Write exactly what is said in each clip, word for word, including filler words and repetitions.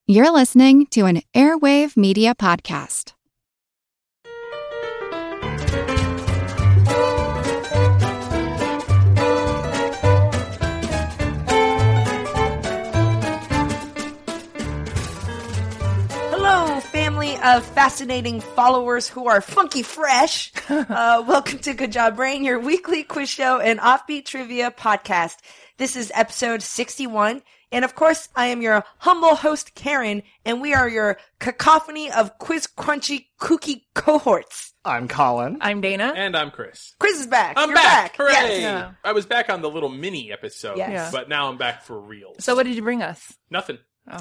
You're listening to an Airwave Media Podcast. Hello, family of fascinating followers who are funky fresh. Uh, welcome to Good Job Brain, your weekly quiz show and offbeat trivia podcast. This is episode sixty-one. And of course, I am your humble host, Karen, and we are your cacophony of quiz crunchy kooky cohorts. I'm Colin. I'm Dana. And I'm Chris. Chris is back. I'm You're back. back. Hooray. Yes. Yeah. I was back on the little mini episode, Yes. Yeah. but now I'm back for real. So what did you bring us? Nothing.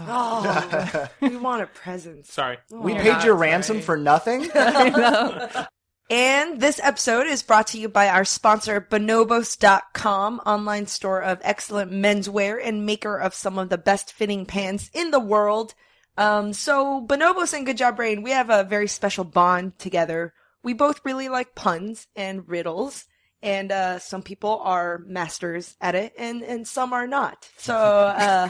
Oh, we want a present. Sorry. We You're paid not your ransom sorry. for nothing? I know. And this episode is brought to you by our sponsor, Bonobos dot com, online store of excellent menswear and maker of some of the best fitting pants in the world. Um, so Bonobos and Good Job Brain, we have a very special bond together. We both really like puns and riddles, and uh, some people are masters at it, and, and some are not. So, uh,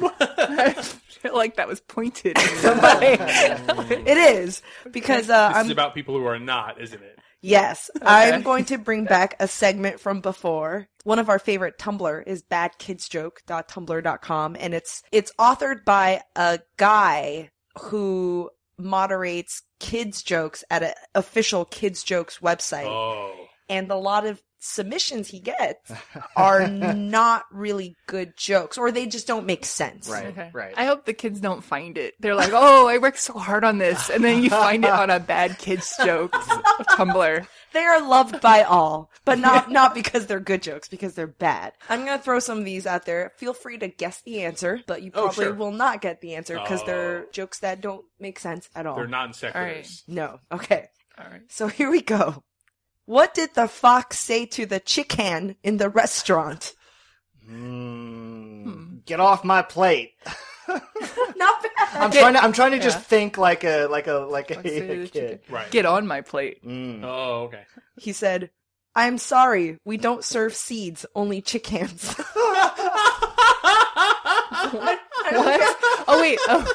I feel like that was pointed at somebody. it is, because uh, This I'm... is about people who are not, isn't it? Yes, I'm going to bring back a segment from before. One of our favorite Tumblr is bad kids joke dot tumblr dot com, and it's it's authored by a guy who moderates kids jokes at an official kids jokes website. Oh. And a lot of submissions he gets are not really good jokes, or they just don't make sense. Right, Okay. right. I hope the kids don't find it. They're like, oh, I worked so hard on this. And then you find it on a bad kids jokes Tumblr. They are loved by all, but not not because they're good jokes, because they're bad. I'm going to throw some of these out there. Feel free to guess the answer, but you Oh, probably sure. will not get the answer because they're Oh. jokes that don't make sense at all. They're non sequiturs. All right. No. Okay. All right. So here we go. What did the fox say to the chicken in the restaurant? Mm, get off my plate. Not bad. I'm trying to. I'm trying to just Yeah. think like a like a like a, Fox say to a the kid. Right. Get on my plate. Mm. Oh, okay. He said, "I'm sorry, we don't serve seeds, only chickens." What? Oh, wait. Oh.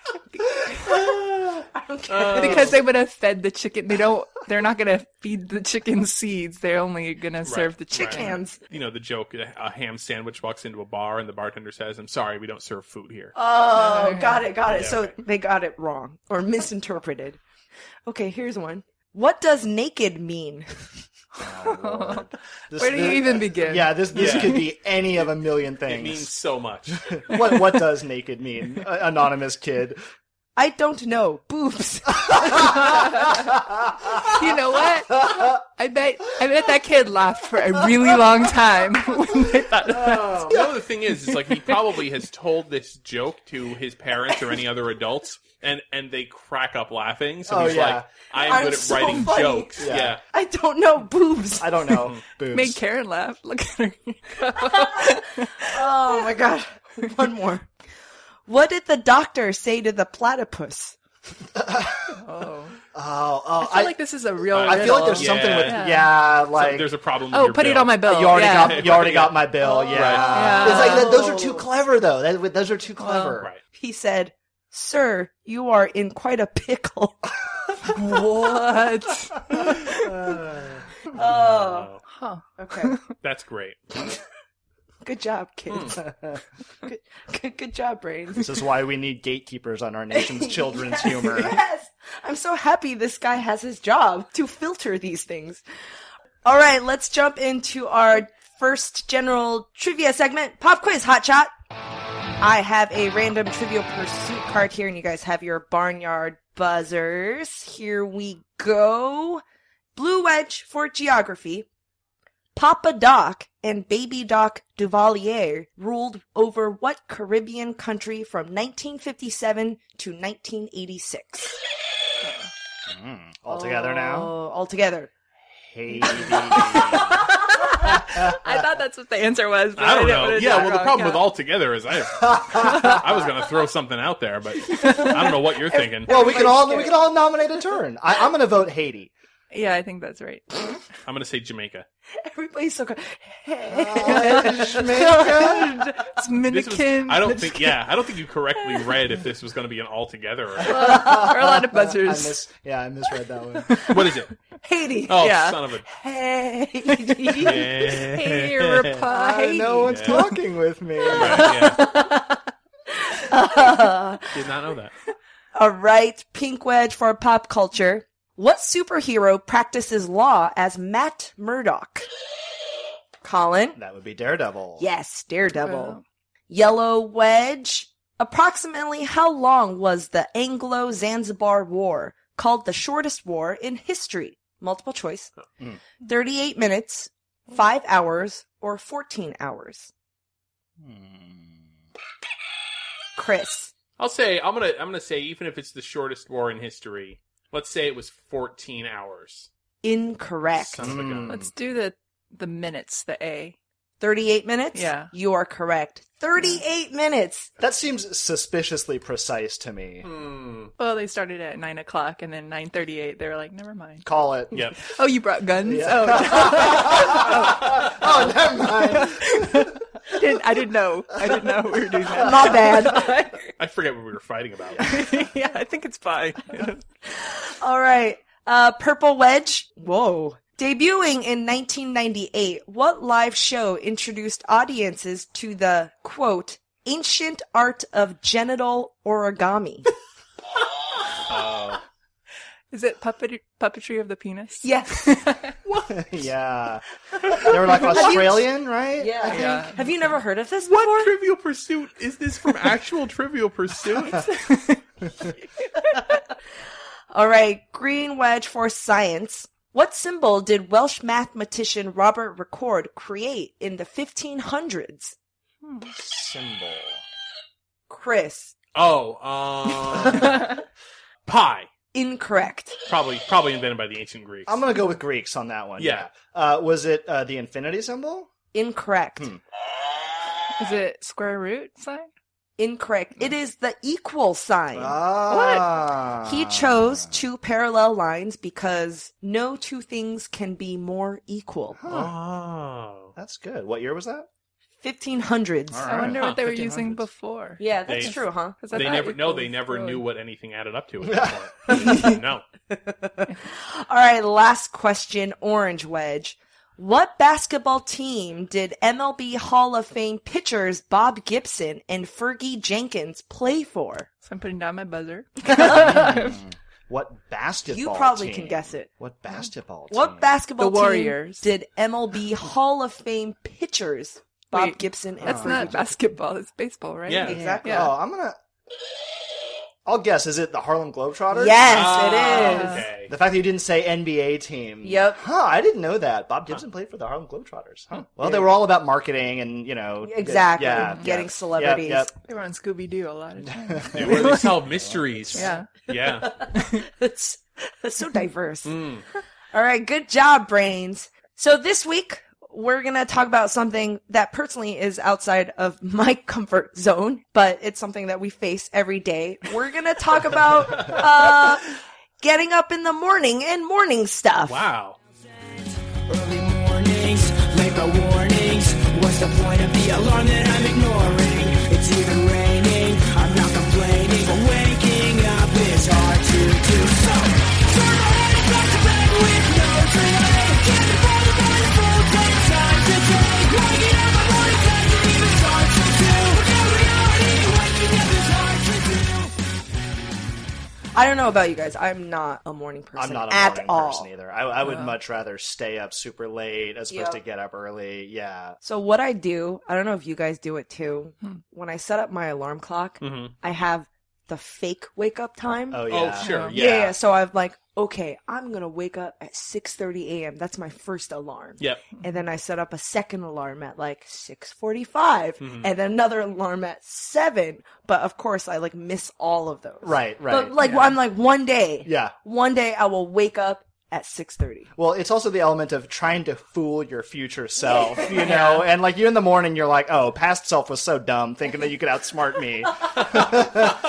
I don't care. Uh, Because they would have fed the chicken. They don't, they're not going to feed the chicken seeds. They're only going to serve the chicken. Chickens. You know, the joke, a ham sandwich walks into a bar and the bartender says, I'm sorry, we don't serve food here. Oh, got it, got it. Yeah, so okay. they got it wrong or misinterpreted. Okay, here's one. What does naked mean? Oh, Lord. This- Where do you this- even begin? Yeah, this this Yeah. could be any of a million things. It means so much. what what does naked mean? A- anonymous kid. I don't know. Boobs. You know what? I bet I bet that kid laughed for a really long time when they thought Oh. You know, the thing is, is like he probably has told this joke to his parents or any other adults, and, and they crack up laughing. So Oh, he's yeah. like, I am I'm good at so writing funny. jokes. Yeah. Yeah. I don't know. Boobs. I don't know. Boobs. made Karen laugh. Look at her. Oh my god. One more. What did the doctor say to the platypus? Oh. Oh, oh, I feel like this is a real I I feel like there's riddle. something with Yeah. yeah, So like there's a problem with Oh, your put it bill. on my bill. you already yeah. got you already Yeah. got my bill. Yeah, Yeah. it's like th- those are too clever though. That, those are too clever. Right. He said, "Sir, you are in quite a pickle." What? Oh. Oh, Huh. Okay. that's great. Good job, kids. good, good, good job, brains. This is why we need gatekeepers on our nation's children's humor. Yes! I'm so happy this guy has his job to filter these things. All right, let's jump into our first general trivia segment, Pop Quiz Hot Shot. I have a random Trivial Pursuit card here, and you guys have your Barnyard buzzers. Here we go. Blue Wedge for geography. Papa Doc and Baby Doc Duvalier ruled over what Caribbean country from nineteen fifty-seven to nineteen eighty-six? Mm, all together now. Oh, all together. Haiti. I thought that's what the answer was. But I don't didn't know. want to Yeah, do it well, the wrong. problem Yeah. with all together is I, I was going to throw something out there, but I don't know what you're thinking. Well, we can Everybody's all scared. we can all nominate a turn. I, I'm going to vote Haiti. Yeah, I think that's right. I'm going to say Jamaica. Everybody's so good. It's This was, Dominican. I don't think, yeah, I don't think you correctly read if this was going to be an altogether. Or, There are a lot of I buzzers. mis- yeah, I misread that one. what is it? Haiti. Oh, Yeah. son of a. Haiti. Hey, Yeah. reply. Uh, no one's Yeah. talking with me. Right, yeah. Did not know that. All right, Pink Wedge for pop culture. What superhero practices law as Matt Murdock? Colin? That would be Daredevil. Yes, Daredevil. Oh. Yellow Wedge. Approximately how long was the Anglo-Zanzibar War, called the shortest war in history? Multiple choice. Mm. thirty-eight minutes, five hours, or fourteen hours? Hmm. Chris. I'll say I'm gonna I'm gonna say even if it's the shortest war in history, let's say it was fourteen hours. Incorrect. Son of a gun. Let's do the the minutes, the A. thirty-eight minutes? Yeah. You are correct. thirty-eight minutes. That seems suspiciously precise to me. Hmm. Well, they started at nine o'clock, and then nine thirty-eight. They were like, "Never mind." Call it. Yep. Oh, you brought guns? Yeah. Oh, Oh, never mind. didn't, I didn't know. I didn't know we were doing that. Not bad. I forget what we were fighting about. Yeah, I think it's fine. All right. Uh, Purple Wedge. Whoa. Debuting in nineteen ninety-eight, what live show introduced audiences to the, quote, ancient art of genital origami? Oh. Is it puppet puppetry of the penis? Yes. Yeah. They were like Australian, right? Yeah. Yeah. Have you never heard of this before? What Trivial Pursuit is this from? Actual Trivial Pursuit? All right. Green Wedge for science. What symbol did Welsh mathematician Robert Recorde create in the fifteen hundreds? Symbol. Chris. Oh, um, pi. Incorrect. Probably, probably invented by the ancient Greeks. I'm gonna go with Greeks on that one. Yeah. Uh, was it uh, the infinity symbol? Incorrect. Hmm. Is it square root sign? Incorrect. It is the equal sign. Ah. He chose two parallel lines because no two things can be more equal. Oh. That's good. What year was that? fifteen hundreds. All I right. wonder Huh, what they were fifteen using hundreds. before. Yeah, that's They- true, huh? 'Cause I They thought never, no, equal they was never really- knew what anything added up to at that point. No. All right, last question, Orange Wedge. What basketball team did M L B Hall of Fame pitchers Bob Gibson and Fergie Jenkins play for? So I'm putting down my buzzer. What basketball You probably team? can guess it. What basketball team? What basketball The Warriors. team did M L B Hall of Fame pitchers Bob Wait, Gibson and That's Fergie not Jenkins? basketball. It's baseball, right? Yeah. Exactly. Yeah. Oh, I'm gonna... I'll guess. Is it the Harlem Globetrotters? Yes, Ah, it is. Okay. The fact that you didn't say N B A team. Yep. Huh, I didn't know that. Bob Gibson played for the Harlem Globetrotters. Huh. Well, they were all about marketing and, you know... Exactly. Yeah, Getting yeah. celebrities. Yep, They were on Scooby Doo a lot of times. They were- they solve mysteries. Yeah. Yeah. That's, that's so diverse. Mm. All right, good job, brains. So this week, we're going to talk about something that personally is outside of my comfort zone, but it's something that we face every day. We're going to talk about uh, getting up in the morning and morning stuff. Wow. Early mornings, labor warnings. What's the point of the alarm that I'm ignoring? It's even raining, I'm not complaining, but waking up is hard to do. So, turn my head back to bed with no delay. Can't afford the morning full day time to take. Waking up my morning doesn't even start to do. In reality, waking up is hard to do. I don't know about you guys. I'm not a morning person I'm not a at morning all. person either. I, I would much rather stay up super late as opposed Yep. to get up early. Yeah. So what I do, I don't know if you guys do it too. When I set up my alarm clock, Mhm. I have the fake wake up time. Oh, Oh, yeah. sure. Yeah, Yeah. yeah. So I'm like, okay, I'm gonna wake up at six thirty a.m. That's my first alarm. Yep. And then I set up a second alarm at like six forty-five, Mm-hmm. and then another alarm at seven. But of course, I like miss all of those. Right, right. But like, I'm like one day, Yeah. one day I will wake up at six thirty. Well, it's also the element of trying to fool your future self, you know? And like you in the morning, you're like, oh, past self was so dumb, thinking that you could outsmart me.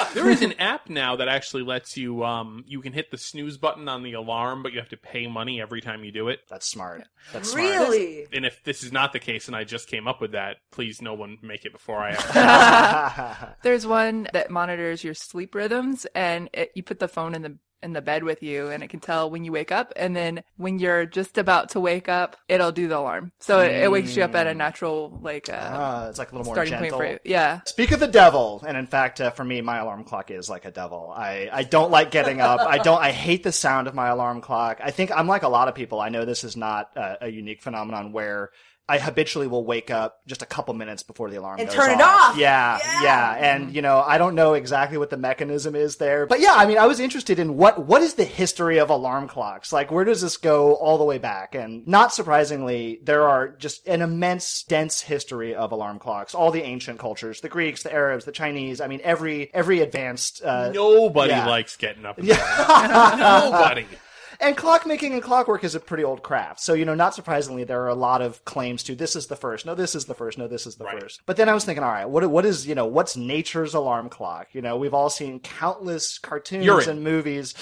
There is an app now that actually lets you, um, you can hit the snooze button on the alarm, but you have to pay money every time you do it. That's smart. That's smart. Really? And if this is not the case and I just came up with that, please no one make it before I have. There's one that monitors your sleep rhythms, and it, you put the phone in the in the bed with you, and it can tell when you wake up, and then when you're just about to wake up, it'll do the alarm. So it, it wakes you up at a natural, like, uh, Ah, it's like a little more starting gentle. point for you. Yeah. Speak of the devil, and in fact, uh, for me, my alarm clock is like a devil. I, I don't like getting up. I don't. I hate the sound of my alarm clock. I think I'm like a lot of people. I know this is not uh, a unique phenomenon where I habitually will wake up just a couple minutes before the alarm And goes turn it off. off. Yeah, Yeah. yeah, and you know, I don't know exactly what the mechanism is there, but yeah, I mean, I was interested in what what is the history of alarm clocks? Like, where does this go all the way back? And not surprisingly, there are just an immense, dense history of alarm clocks. All the ancient cultures, the Greeks, the Arabs, the Chinese. I mean, every every advanced. Uh, Nobody yeah. likes getting up in the morning. Nobody. And clockmaking and clockwork is a pretty old craft. So, you know, not surprisingly, there are a lot of claims to this is the first, no, this is the first, no, this is the Right. first. But then I was thinking, all right, what what is, you know, what's nature's alarm clock? You know, we've all seen countless cartoons Urine. and movies.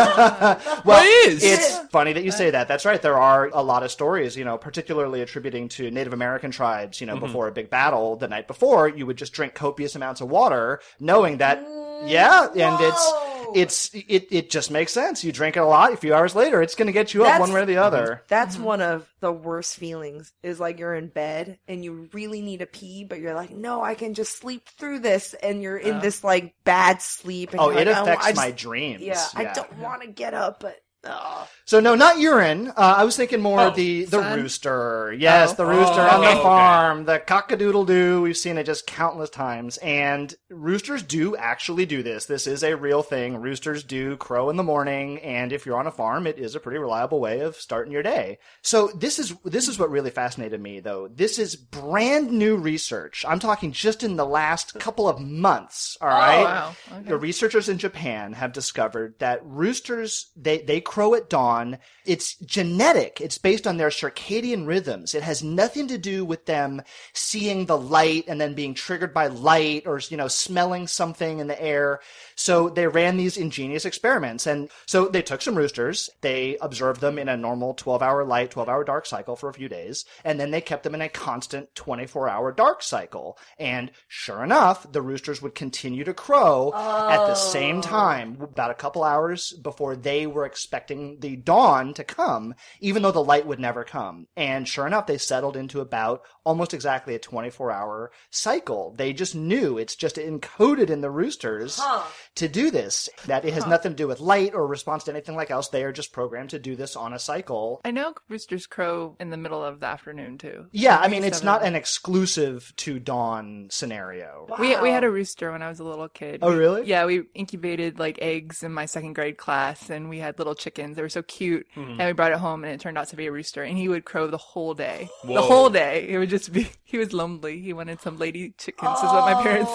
Well, It is. It's funny that you say that. That's right. There are a lot of stories, you know, particularly attributing to Native American tribes, you know, before a big battle the night before, you would just drink copious amounts of water, knowing that, yeah, and it's, it's, it, it just makes sense. You drink it a lot, a few hours later, it's going to get you up That's- one way or the other. That's one of the worst feelings, is like you're in bed and you really need a pee, but you're like, no, I can just sleep through this. And you're in this like bad sleep. And Oh, you're it like, I- affects I just- my dreams. Yeah, I don't want to get up, but ugh. So no, not urine. Uh, I was thinking more Oh, the the sun? rooster. Yes, Oh. the rooster Oh, on the okay. farm, the cock-a-doodle-doo. We've seen it just countless times, and roosters do actually do this. This is a real thing. Roosters do crow in the morning, and if you're on a farm, it is a pretty reliable way of starting your day. So this is this is what really fascinated me, though. This is brand new research. I'm talking just in the last couple of months. All right. wow. Okay. The researchers in Japan have discovered that roosters, they, they crow at dawn. It's genetic. It's based on their circadian rhythms. It has nothing to do with them seeing the light and then being triggered by light or, you know, smelling something in the air. So they ran these ingenious experiments. And so they took some roosters. They observed them in a normal twelve hour light, twelve hour dark cycle for a few days. And then they kept them in a constant twenty-four hour dark cycle. And sure enough, the roosters would continue to crow at the same time, about a couple hours before they were expecting the dawn to come, even though the light would never come. And sure enough, they settled into about almost exactly a twenty-four hour cycle. They just knew, it's just encoded in the roosters to do this, that it has nothing to do with light or response to anything like else. They are just programmed to do this on a cycle. I know roosters crow in the middle of the afternoon too. Yeah, I mean, it's Seven. not an exclusive to dawn scenario. We we had a rooster when I was a little kid. Oh, We- really? Yeah, we incubated like eggs in my second grade class, and we had little chickens. They were so cute, and we brought it home, and it turned out to be a rooster. And he would crow the whole day, the Whoa. whole day. It would just be. He was lonely. He wanted some lady chickens, is what my parents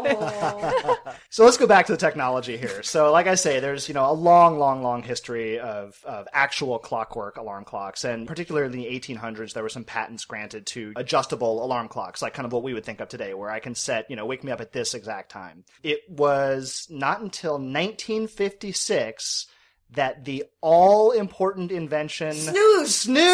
said. So let's go back to the technology here. So like I say, there's, you know, a long, long, long history of, of actual clockwork alarm clocks. And particularly in the eighteen hundreds, there were some patents granted to adjustable alarm clocks, like kind of what we would think of today, where I can set, you know, wake me up at this exact time. It was not until nineteen fifty-six that the all-important invention... Snooze!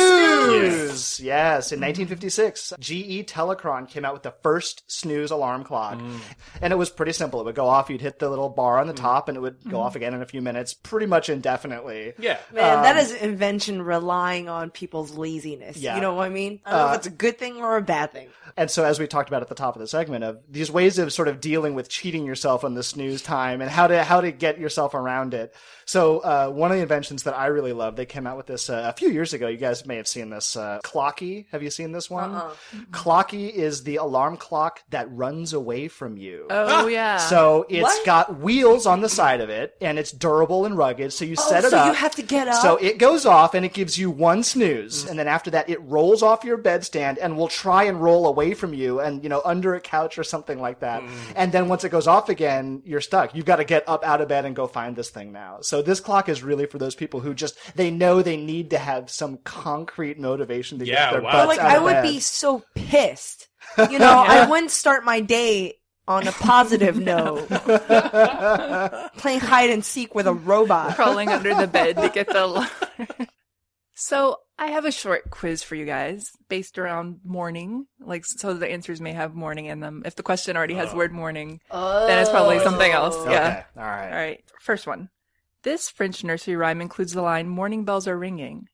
Snooze! Yes, in nineteen fifty-six, G E Telecron came out with the first snooze alarm clock. And it was pretty simple. It would go off, you'd hit the little bar on the top, and it would go off again in a few minutes, pretty much indefinitely. Yeah. Man, that is an invention relying on people's laziness. Yeah. You know what I mean? I don't know Uh, if it's a good thing or a bad thing. And so as we talked about at the top of the segment, of these ways of sort of dealing with cheating yourself on the snooze time and how to how to get yourself around it. So uh, one of the inventions that I really love, they came out with this uh, a few years ago. You guys may have seen this. Uh, Clocky. Have you seen this one? Uh-uh. Clocky is the alarm clock that runs away from you. Oh yeah. So it's What? got wheels on the side of it, and it's durable and rugged. So you Oh, set it so up. you have to get up? So it goes off, and it gives you one snooze, and then after that, it rolls off your bedstand and will try and roll away from you, and you know, under a couch or something like that. And then once it goes off again, you're stuck. You've got to get up out of bed and go find this thing now. So this clock is really for those people who just they know they need to have some concrete motivation to Yeah, get their wow. butts Like, out I of would bed. be so pissed. You know, I wouldn't start my day on a positive note. Playing hide and seek with a robot. Crawling under the bed to get the alarm. So I have a short quiz for you guys based around morning, like so the answers may have morning in them. If the question already has Oh. word morning, then it's probably something else. Okay. Yeah. All right. All right. First one. This French nursery rhyme includes the line, morning bells are ringing.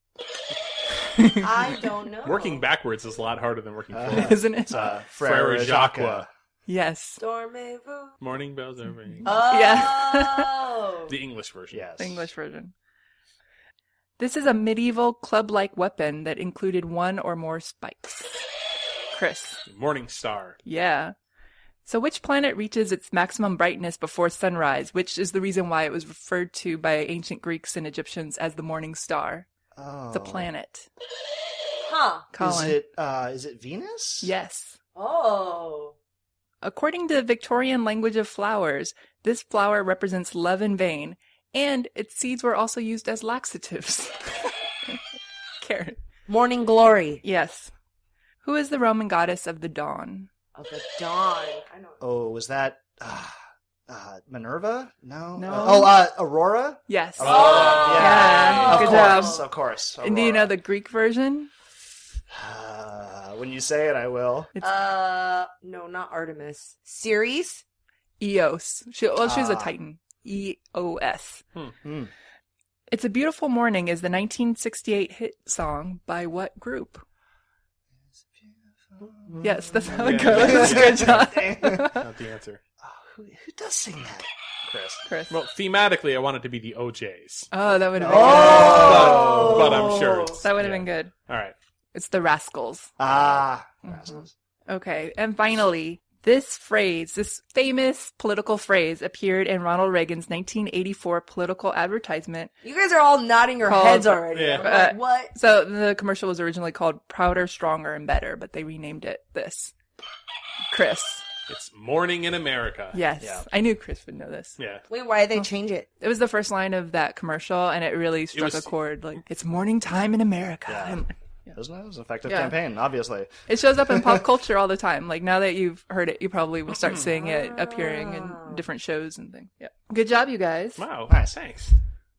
I don't know. Working backwards is a lot harder than working Uh, forwards. Isn't it? It's uh, Frere Frere Jacques. Jacques. Yes. Dormez-vous. Morning bells are ringing. Oh. Yeah. The English version. Yes. English version. This is a medieval club-like weapon that included one or more spikes. Chris. Morning star. Yeah. So which planet reaches its maximum brightness before sunrise, which is the reason why it was referred to by ancient Greeks and Egyptians as the morning star? Oh. The planet. Huh. Colin. Is it, uh, is it Venus? Yes. Oh. According to the Victorian language of flowers, this flower represents love in vain, and its seeds were also used as laxatives. Karen. Morning glory. Yes. Who is the Roman goddess of the dawn? Of the dawn. I don't Oh, was that uh, uh, Minerva? No. No. Uh, oh, uh, Aurora? Yes. Oh, Yeah, Of good course, job. of course. And do you know Aurora. the Greek version? Uh, when you say it, I will. It's Uh, no, not Artemis. Ceres? Eos. She, well, she's a Ah. Titan. E O S. Hmm. It's a Beautiful Morning is the nineteen sixty-eight hit song by what group? Yes, that's how it Yeah. goes. Good job. Not the answer. Oh, who, who does sing that? Chris. Chris. Well, thematically, I want it to be the O Js. Oh, that would have been But, but I'm sure it's... good. That would have yeah. been good. All right. It's the Rascals. Ah. Okay, and finally, this phrase, this famous political phrase, appeared in Ronald Reagan's nineteen eighty-four political advertisement. You guys are all nodding your Called- heads already. Yeah. I'm like, Uh, what? So the commercial was originally called Prouder, Stronger, and Better, but they renamed it this. Chris. It's Morning in America. Yes. Yeah. I knew Chris would know this. Yeah. Wait, why did they change it? It was the first line of that commercial, and it really struck was- a chord. Like, it's morning time in America. Yeah. And Isn't it? It was an effective Yeah. campaign, obviously. it shows up in pop culture all the time. Like, now that you've heard it, you probably will start seeing it appearing in different shows and things. Yeah. Good job, you guys. Wow. Nice. Thanks.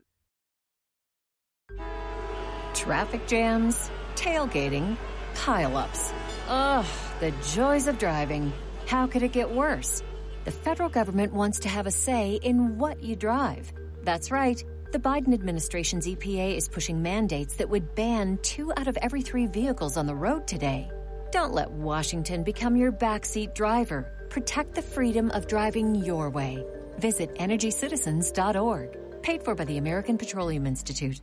Traffic jams, tailgating, pileups. Ugh, the joys of driving. How could it get worse? The federal government wants to have a say in what you drive. That's right. The Biden administration's E P A is pushing mandates that would ban two out of every three vehicles on the road today. Don't let Washington become your backseat driver. Protect the freedom of driving your way. Visit energy citizens dot org. Paid for by the American Petroleum Institute.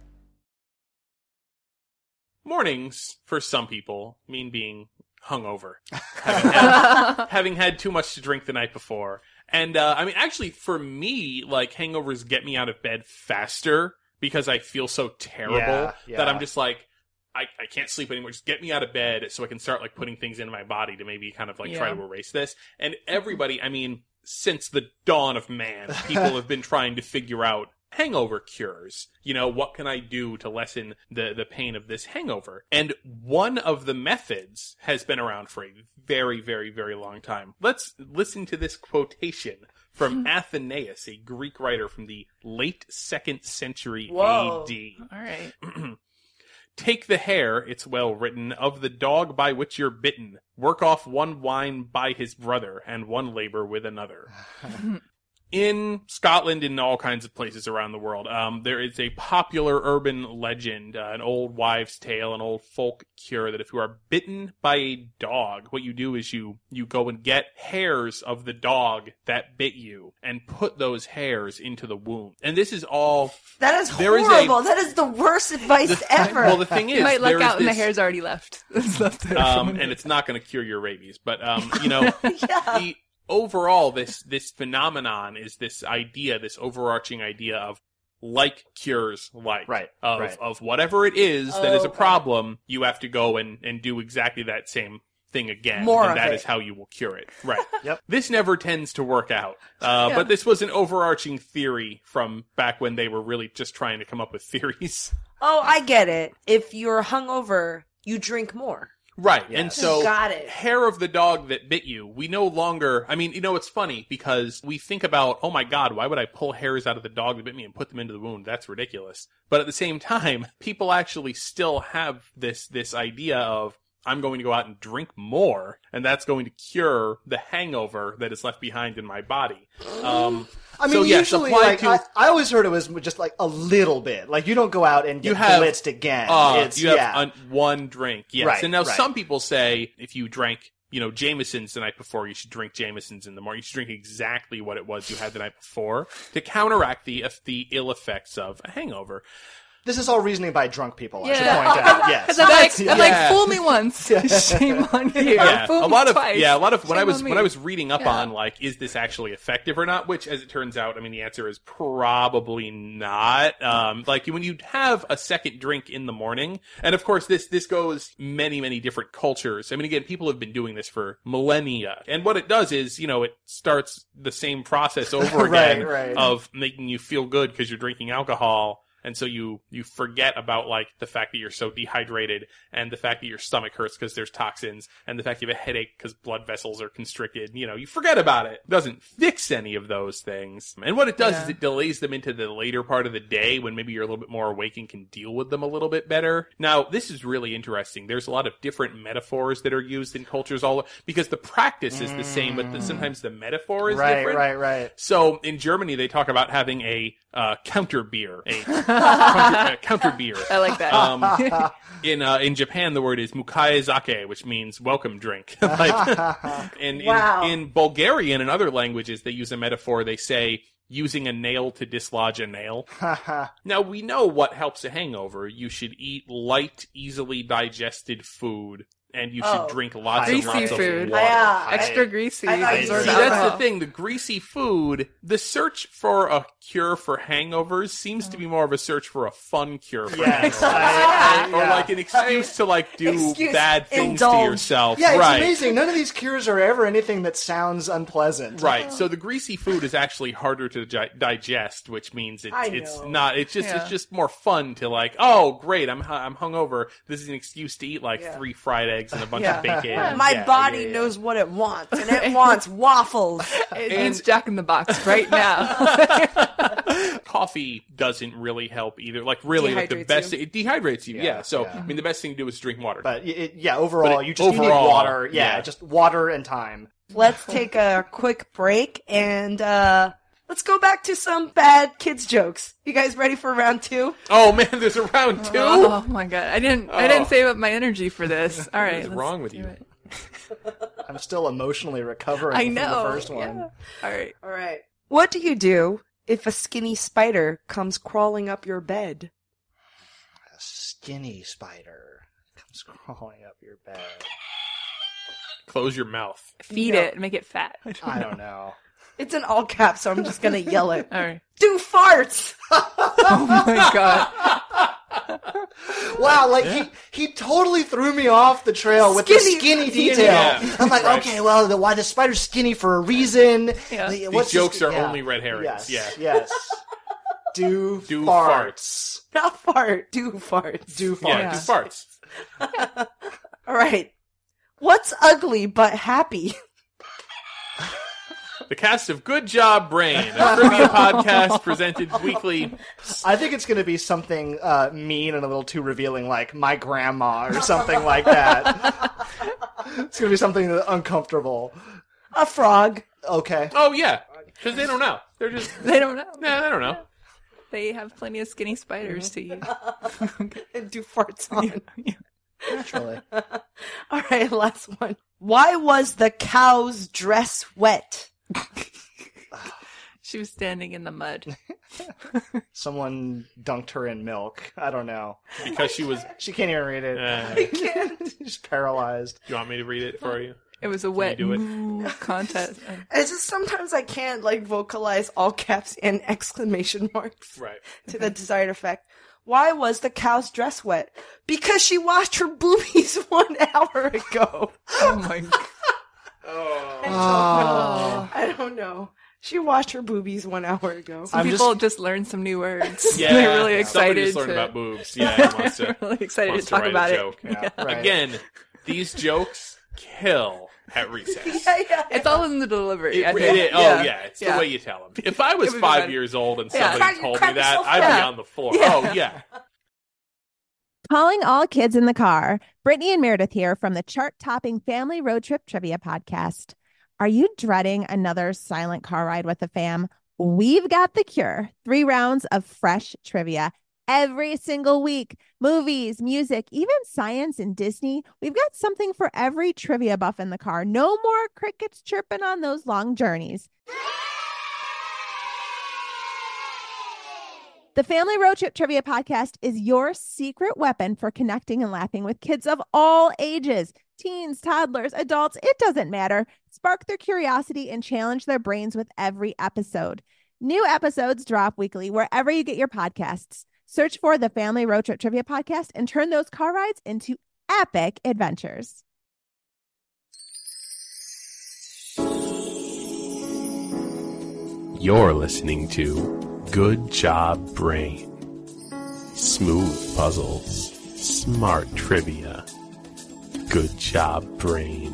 Mornings, for some people, mean being hungover. having, had, having had too much to drink the night before. And, uh, I mean, actually, for me, like, hangovers get me out of bed faster because I feel so terrible Yeah, yeah. that I'm just like, I, I can't sleep anymore. Just get me out of bed so I can start, like, putting things into my body to maybe kind of, like, try Yeah. to erase this. And everybody, I mean, since the dawn of man, people have been trying to figure out hangover cures. You know, what can I do to lessen the, the pain of this hangover? And one of the methods has been around for a very, very, very long time. Let's listen to this quotation from Athenaeus, a Greek writer from the late second century Whoa. A D. All right. Take the hair, it's well written, of the dog by which you're bitten. Work off one wine by his brother, and one labor with another. In Scotland and all kinds of places around the world, um, there is a popular urban legend, uh, an old wives' tale, an old folk cure that if you are bitten by a dog, what you do is you, you go and get hairs of the dog that bit you and put those hairs into the wound. And this is all... That is There is a- horrible. That is the worst advice the- ever. Well, the thing is, You might there look is out and the this- hair's already left. It's left there. um, from- and it's not going to cure your rabies. But um, you know, Yeah. the overall this this phenomenon is this idea, this overarching idea of like cures like, Right, Of right. of whatever it is that is Oh, a okay. problem, you have to go and and do exactly that same thing again, More and of that it. is how you will cure it. Right. Yep. This never tends to work out, uh, Yeah. but this was an overarching theory from back when they were really just trying to come up with theories. Oh, I get it. If you're hungover, you drink more. Right. Yes. And so Got it. hair of the dog that bit you, we no longer, I mean, you know, it's funny because we think about, oh my God, why would I pull hairs out of the dog that bit me and put them into the wound? That's ridiculous. But at the same time, people actually still have this, this idea of, I'm going to go out and drink more, and that's going to cure the hangover that is left behind in my body. Um, I mean, so yes, usually, applied like, to, I, I always heard it was just like a little bit. Like, you don't go out and You get have- blitzed again. Uh, it's, you have yeah. un- one drink, yes. Right, and now right. some people say if you drank, you know, Jameson's the night before, you should drink Jameson's in the morning. You should drink exactly what it was you had the night before to counteract the the ill effects of a hangover. This is all reasoning by drunk people, I should Yeah. point out. Yes. Because I'm like, I'm yeah. like, fool me once, shame on you. Yeah, Fool a me lot of twice. yeah, a lot of when I Shame was on me. when I was reading up Yeah. on like, is this actually effective or not? Which, as it turns out, I mean, the answer is probably not. Um, like when you have a second drink in the morning, and of course this this goes many many different cultures. I mean, again, people have been doing this for millennia, and what it does is, you know, it starts the same process over Right, again right. of making you feel good because you're drinking alcohol. And so you, you forget about, like, the fact that you're so dehydrated and the fact that your stomach hurts because there's toxins and the fact you have a headache because blood vessels are constricted. You know, you forget about it. It doesn't fix any of those things. And what it does Yeah. is it delays them into the later part of the day when maybe you're a little bit more awake and can deal with them a little bit better. Now, this is really interesting. There's a lot of different metaphors that are used in cultures all because the practice is the same, but the, sometimes the metaphor is right, different. right, right. So in Germany, they talk about having a uh, counter beer, a counter, uh, counter beer. I like that. Um, in uh, in Japan, the word is mukaezake, which means welcome drink. like, and Wow. in, in Bulgarian and other languages, they use a metaphor. They say using a nail to dislodge a nail. Now we know what helps a hangover. You should eat light, easily digested food. And you should Oh. drink lots Greasy and lots food. of water. Yeah. Extra greasy. I- I- absorb See, I- that's alcohol. the thing. The greasy food, the search for a cure for hangovers seems to be more of a search for a fun cure for Yes. hangovers. I- I- Or yeah. like an excuse to like do Excuse, bad things indulge. to yourself. Yeah, it's right. amazing. None of these cures are ever anything that sounds unpleasant. Right. So the greasy food is actually harder to di- digest, which means it's I it's know. not. It's just Yeah. it's just more fun to like. Oh, great! I'm hu- I'm hungover. This is an excuse to eat like Yeah. three fried eggs and a bunch Yeah. of bacon. My Yeah, body yeah, yeah. knows what it wants, and it wants waffles. It needs Jack in the Box right now. Coffee doesn't really help either. Like really, like the Dehydrates best you. it dehydrates you. Yeah. Yeah, So yeah. I mean, the best thing to do is drink water. But it, it- yeah, overall, But it- you just you overall, need water. Yeah, yeah. just water and time. Let's take a quick break and uh let's go back to some bad kids jokes. You guys ready for round two? oh man, there's a round two. Oh my god! I didn't. I Oh. didn't save up my energy for this. All right. is let's wrong with do you? it. I'm still emotionally recovering I from know. the first one. yeah. All right. All right. What do you do if a skinny spider comes crawling up your bed? A skinny spider comes crawling up your bed. Close your mouth. Feed No. it. Make it fat. I don't know. It's in all caps, so I'm just gonna yell it. All right. Do farts! Oh my god. Wow, like he he totally threw me off the trail with the Skinny- skinny detail. Yeah. I'm like, Right. okay, well, the, why the spider's skinny for a reason? Yeah. The- These what's These jokes the- are yeah. only red herrings. Yes, Yeah. yes. Do, Do farts. Not fart, do farts. Do farts. Yeah. Do farts. All right. What's ugly but happy? The cast of Good Job Brain, a trivia podcast presented weekly. I think it's going to be something uh, mean and a little too revealing, like my grandma or something like that. It's going to be something that- uncomfortable. A frog. Okay. Oh yeah, because they don't know. They're just They don't know. nah, they don't know. They have plenty of skinny spiders to eat. And do farts on. Naturally. All right, last one. Why was the cow's dress wet? She was standing in the mud. Someone dunked her in milk. I don't know. Because she was. She can't even read it. Uh, She's paralyzed. you want me to read it for you? It was a wet do it? moo contest. It's just sometimes I can't like vocalize all caps and exclamation marks Right. to the desired effect. Why was the cow's dress wet? Because she washed her boobies one hour ago. Oh my god. Oh. I don't know. She washed her boobies one hour ago. I'm People just- just, learned some new words. Yeah. They're really Somebody excited just learned to about boobs. Yeah. and Wants to, really excited wants to talk write a about it. joke. Yeah, right. Again, These jokes kill at recess. yeah, yeah. It's all in the delivery. It, I it, think. it- oh yeah, it's Yeah. the way you tell them. If I was It would be five funny. years old and Yeah. somebody Crack- told crack me that, yourself I'd up. be on the floor. Yeah. Oh yeah. Calling all kids in the car. Brittany and Meredith here from the chart-topping Family Road Trip Trivia Podcast. Are you dreading another silent car ride with the fam? We've got the cure. Three rounds of fresh trivia every single week. Movies, music, even science and Disney. We've got something for every trivia buff in the car. No more crickets chirping on those long journeys. The Family Road Trip Trivia Podcast is your secret weapon for connecting and laughing with kids of all ages. Teens, toddlers, adults, it doesn't matter. Spark their curiosity and challenge their brains with every episode. New episodes drop weekly wherever you get your podcasts. Search for the Family Road Trip Trivia Podcast and turn those car rides into epic adventures. You're listening to Good Job Brain. Smooth puzzles, smart trivia. Good Job Brain.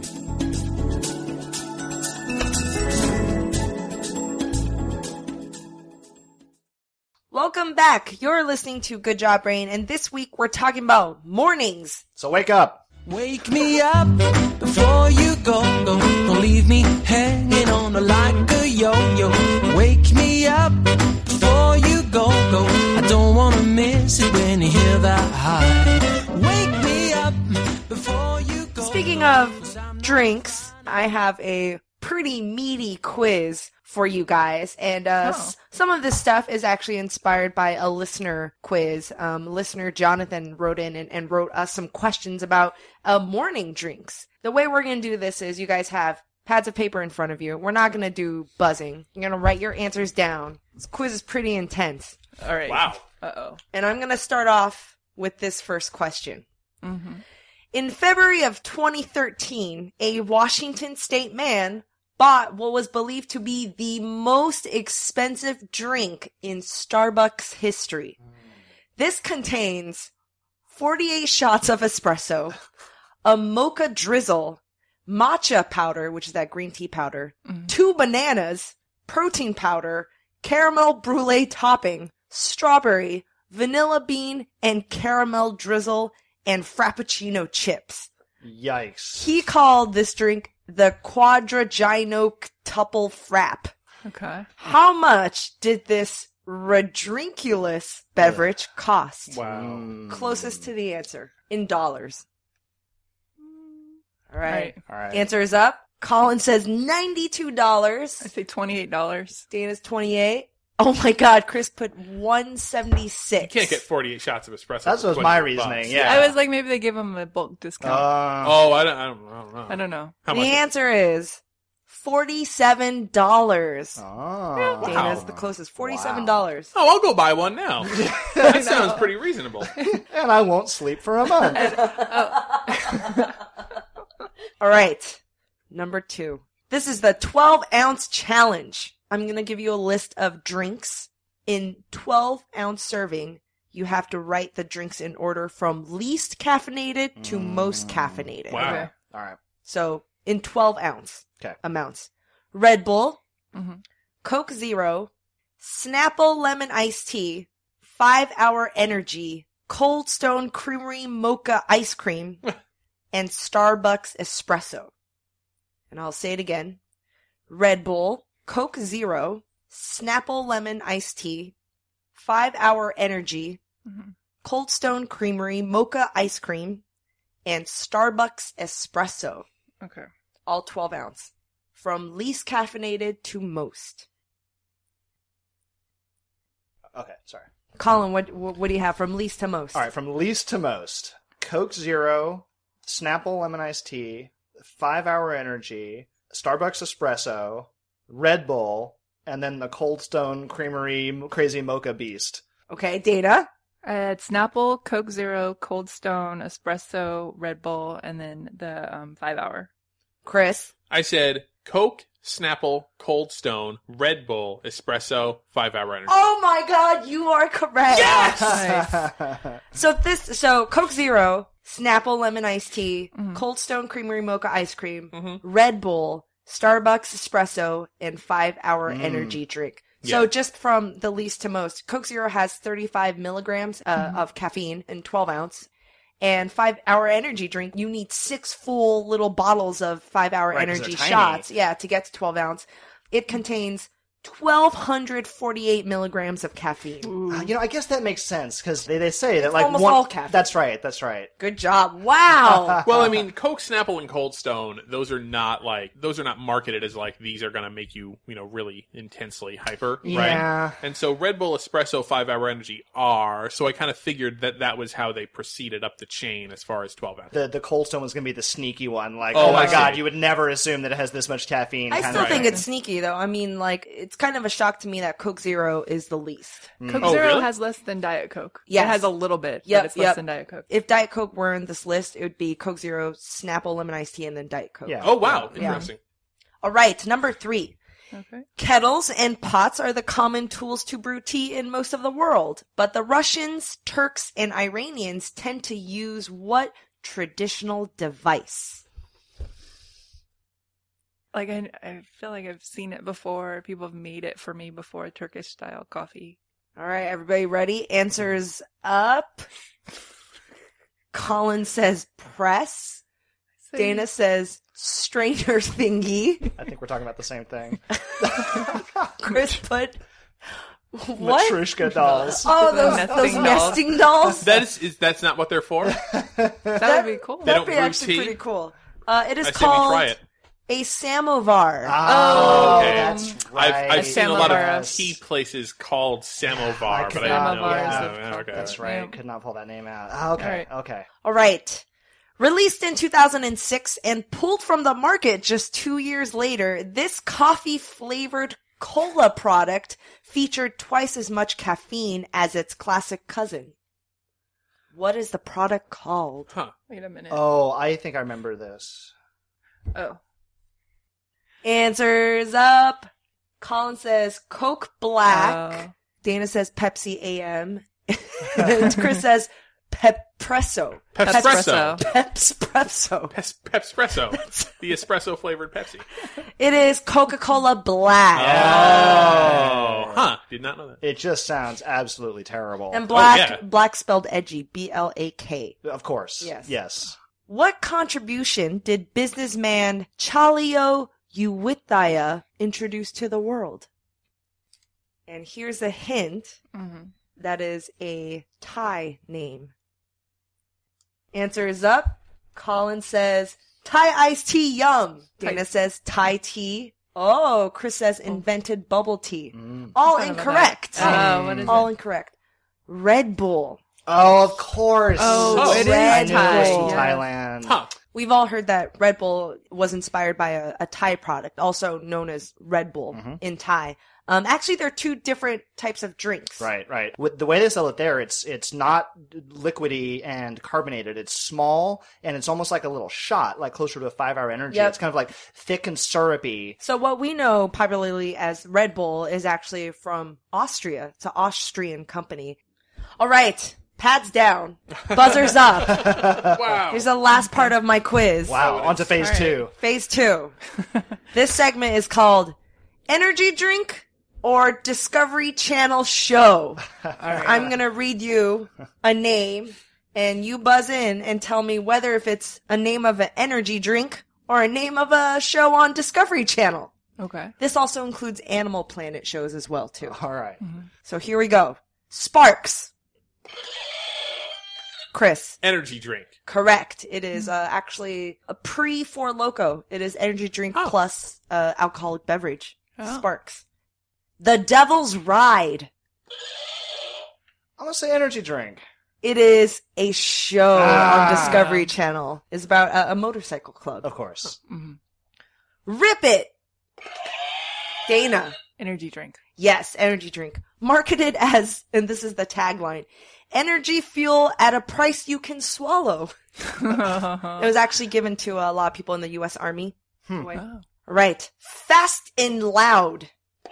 Welcome back. You're listening to Good Job Brain, and this week we're talking about mornings. So wake up. Wake me up before you go, go. Don't leave me hanging on like a yo-yo. Wake me up before you go, go. I don't want to miss it when you hear that high. Wake me up before you go. Speaking of drinks, I have a pretty meaty quiz for you guys, and uh, Oh. s- some of this stuff is actually inspired by a listener quiz. Um, listener Jonathan wrote in and, and wrote us some questions about uh, morning drinks. The way we're going to do this is you guys have pads of paper in front of you. We're not going to do buzzing. You're going to write your answers down. This quiz is pretty intense. All right. Wow. Uh-oh. And I'm going to start off with this first question. Mm-hmm. In February of twenty thirteen, a Washington state man bought what was believed to be the most expensive drink in Starbucks history. This contains forty-eight shots of espresso, a mocha drizzle, matcha powder, which is that green tea powder, Mhm. two bananas, protein powder, caramel brulee topping, strawberry, vanilla bean, and caramel drizzle, and frappuccino chips. Yikes. He called this drink the quadraginoctuple frap. Okay. How much did this redrinkulous beverage cost? Wow. Mm. Closest to the answer in dollars. All All right. right. All right. Answer is up. Colin says ninety-two dollars. I say twenty-eight dollars. Dana's twenty-eight. Oh my God, Chris put one seventy-six. You can't get forty-eight shots of espresso. That for was my twenty bucks. reasoning, yeah. I was like, maybe they give them a bulk discount. Uh, Oh, I don't, I don't, I don't know. I don't know. How The much? answer is forty-seven dollars. oh. Dana's the closest. Forty-seven dollars. Oh, I'll go buy one now. That sounds pretty reasonable. And I won't sleep for a month. All right. Number two. This is the twelve ounce challenge. I'm going to give you a list of drinks in twelve ounce serving. You have to write the drinks in order from least caffeinated to most caffeinated. Wow. Okay. All right. So in twelve ounce Okay. amounts. Red Bull, Mhm. Coke Zero, Snapple Lemon Iced Tea, five hour Energy, Cold Stone Creamery Mocha Ice Cream, and Starbucks Espresso. And I'll say it again. Red Bull, Coke Zero, Snapple Lemon Iced Tea, five hour Energy, Mhm. Cold Stone Creamery Mocha Ice Cream, and Starbucks Espresso. Okay. All twelve ounce. From least caffeinated to most. Okay, sorry. Colin, what what do you have from least to most? All right, from least to most. Coke Zero, Snapple Lemon Iced Tea, five hour Energy, Starbucks Espresso, Red Bull, and then the Cold Stone Creamery Crazy Mocha Beast. Okay, Dana. Uh, it's Snapple, Coke Zero, Cold Stone, Espresso, Red Bull, and then the um, five hour. Chris. I said Coke, Snapple, Cold Stone, Red Bull, Espresso, five hour Energy. Oh my God, you are correct. Nice. So this, so Coke Zero, Snapple lemon iced tea, Mhm. Cold Stone Creamery mocha ice cream, Mhm. Red Bull, Starbucks espresso, and five hour Mm. energy drink. Yeah. So just from the least to most, Coke Zero has thirty-five milligrams uh, of caffeine in twelve ounce. And five hour energy drink, you need six full little bottles of five hour Right, 'cause energy they're tiny. shots. Yeah, to get to twelve ounce. It contains twelve forty-eight milligrams of caffeine. Uh, you know, I guess that makes sense because they, they say that It's like almost one. all caffeine. That's right. That's right. Good job. Wow. Well, I mean, Coke, Snapple, and Cold Stone, those are not like, those are not marketed as like, these are going to make you, you know, really intensely hyper, Yeah. right? And so Red Bull Espresso five hour Energy are, so I kind of figured that that was how they proceeded up the chain as far as twelve ounce. The the Cold Stone was going to be the sneaky one. Like, Oh, oh, my I god, see. you would never assume that it has this much caffeine. I kind still of think thing. it's sneaky though. I mean, like, it's kind of a shock to me that Coke Zero is the least. Coke Oh, Zero really? has less than Diet Coke. Yes. It has a little bit, Yep, but it's less yep. than Diet Coke. If Diet Coke were in this list, it would be Coke Zero, Snapple lemon iced tea, and then Diet Coke. Yeah. Oh, wow. Yeah. Interesting. All right, number three. Okay. Kettles and pots are the common tools to brew tea in most of the world, but the Russians, Turks, and Iranians tend to use what traditional device? Like, I, I feel like I've seen it before. People have made it for me before, Turkish style coffee. All right, everybody ready? Answers up. Colin says press. So Dana says strainer thingy. I think we're talking about the same thing. Chris put what? Matryoshka dolls. Oh, those Nesting those dolls. nesting dolls. That is, is, that's not what they're for? That would be cool. They That'd don't be brew actually tea? pretty cool. Uh, it is I say we called try it. a samovar. Oh, okay. that's right. I've, I've seen a lot of Samovar. tea places called samovar, I but could I didn't not- know. Samovar that. is Yeah, the- yeah, okay. That's right. Yeah. Could not pull that name out. Oh, okay. Alright. Okay. All right. Released in two thousand six and pulled from the market just two years later, this coffee-flavored cola product featured twice as much caffeine as its classic cousin. What is the product called? Huh. Wait a minute. Oh, I think I remember this. Oh. Answers up. Colin says Coke Black. Oh. Dana says Pepsi A M. And Chris says Peppresso. Pepspresso. Pepspresso. Pes- Pepspresso. The espresso flavored Pepsi. It is Coca-Cola Black. Oh. Huh. Did not know that. It just sounds absolutely terrible. And black, yeah. black spelled edgy, B L A K. Of course. Yes. Yes. What contribution did businessman Chalio Uwithaya introduce to the world? And here's a hint. Mhm. That is a Thai name. Answer is up. Colin says Thai iced tea, yum. Dana Thai- says Thai tea. Oh, Chris says invented bubble tea. Mm. All Thought about incorrect. that. Oh, what is All it? incorrect. Red Bull. Oh, of course. Oh, it is I knew Thai. it was from Yeah. Thailand. Huh. We've all heard that Red Bull was inspired by a, a Thai product, also known as Red Bull in Thai. Um, actually, they're two different types of drinks. Right, right. With the way they sell it there, it's it's not liquidy and carbonated. It's small and it's almost like a little shot, like closer to a five hour energy. Yep. It's kind of like thick and syrupy. So what we know popularly as Red Bull is actually from Austria. It's an Austrian company. All right. Pads down. Buzzers up. Wow. Here's the last part of my quiz. Wow, on to phase All right. two. Phase two. This segment is called Energy Drink or Discovery Channel Show. I'm going to read you a name and you buzz in and tell me whether if it's a name of an energy drink or a name of a show on Discovery Channel. Okay. This also includes Animal Planet shows as well, too. All right. So here we go. Sparks. Chris. Energy drink. Correct. It is uh, actually a pre Four Loko. It is energy drink Oh. plus uh, alcoholic beverage. Oh. Sparks. The Devil's Ride. I'm going to say energy drink. It is a show Ah. on Discovery Channel. It's about a, a motorcycle club. Of course. Rip It. Dana. Energy drink. Yes, energy drink. Marketed as, and this is the tagline, energy fuel at a price you can swallow. It was actually given to a lot of people in the U S Army. Oh. Right. Fast and Loud.